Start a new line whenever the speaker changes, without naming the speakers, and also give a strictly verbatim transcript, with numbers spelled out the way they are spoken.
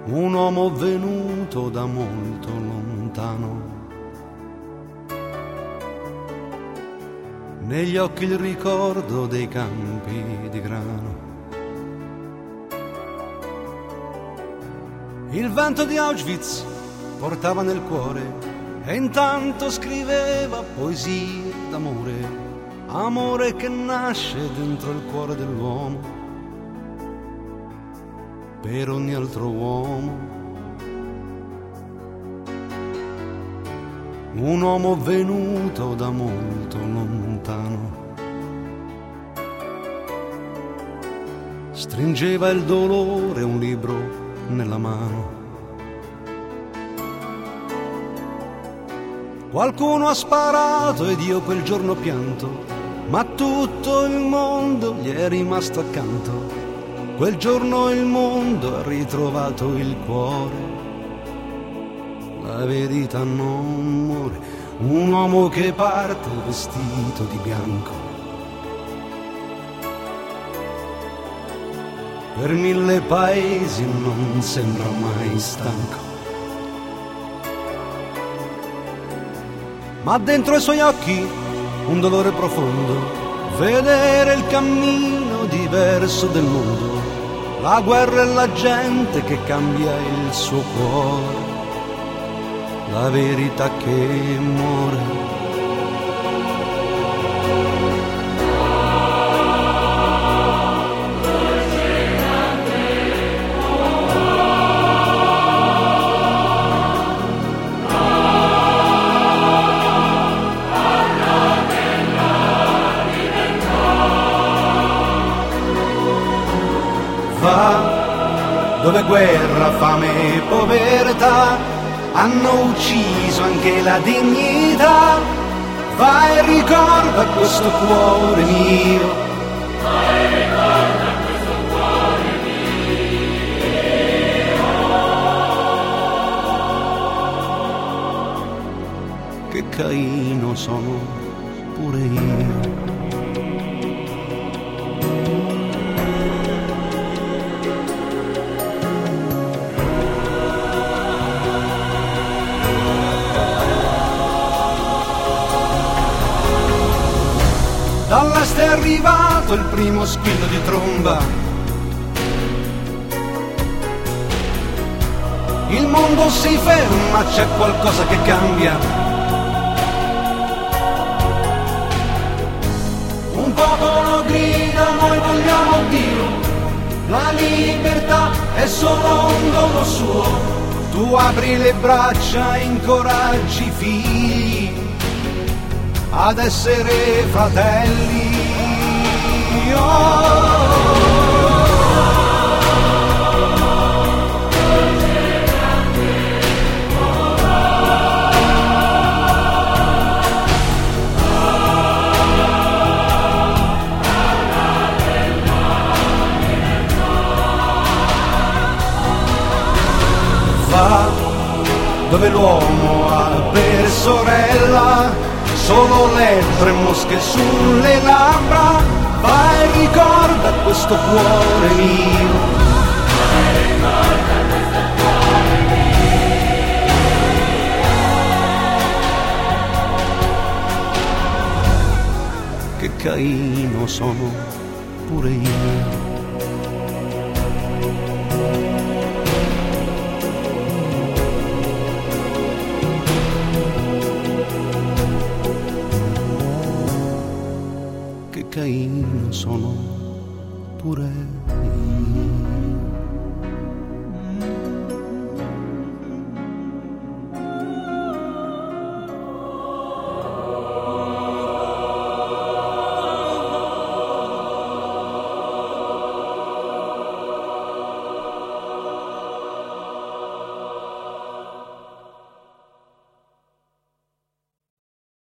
un uomo venuto da molto lontano. Negli occhi il ricordo dei campi di grano. Il vento di Auschwitz portava nel cuore e intanto scriveva poesie d'amore, amore che nasce dentro il cuore dell'uomo, per ogni altro uomo. Un uomo venuto da molto lontano. Stringeva il dolore un libro nella mano. Qualcuno ha sparato ed io quel giorno pianto, ma tutto il mondo gli è rimasto accanto. Quel giorno il mondo ha ritrovato il cuore. La verità non muore. Un uomo che parte vestito di bianco. Per mille paesi non sembra mai stanco. Ma dentro i suoi occhi un dolore profondo, vedere il cammino diverso del mondo, la guerra e la gente che cambia il suo cuore, la verità che muore. Dove guerra, fame e povertà hanno ucciso anche la dignità. Vai e ricorda questo cuore mio. Vai e ricorda questo cuore mio. Che Caino sono pure io. Dall'est è arrivato il primo squillo di tromba. Il mondo si ferma, c'è qualcosa che cambia. Un popolo grida, noi vogliamo Dio. La libertà è solo un dono suo. Tu apri le braccia e incoraggi i figli ad essere fratelli. Oh. Va dove l'uomo ha per sorella solo lettere e mosche sulle labbra. Vai e ricorda questo cuore mio. Vai e ricorda questo cuore mio. Che Caino sono pure io. Caino sono pure io.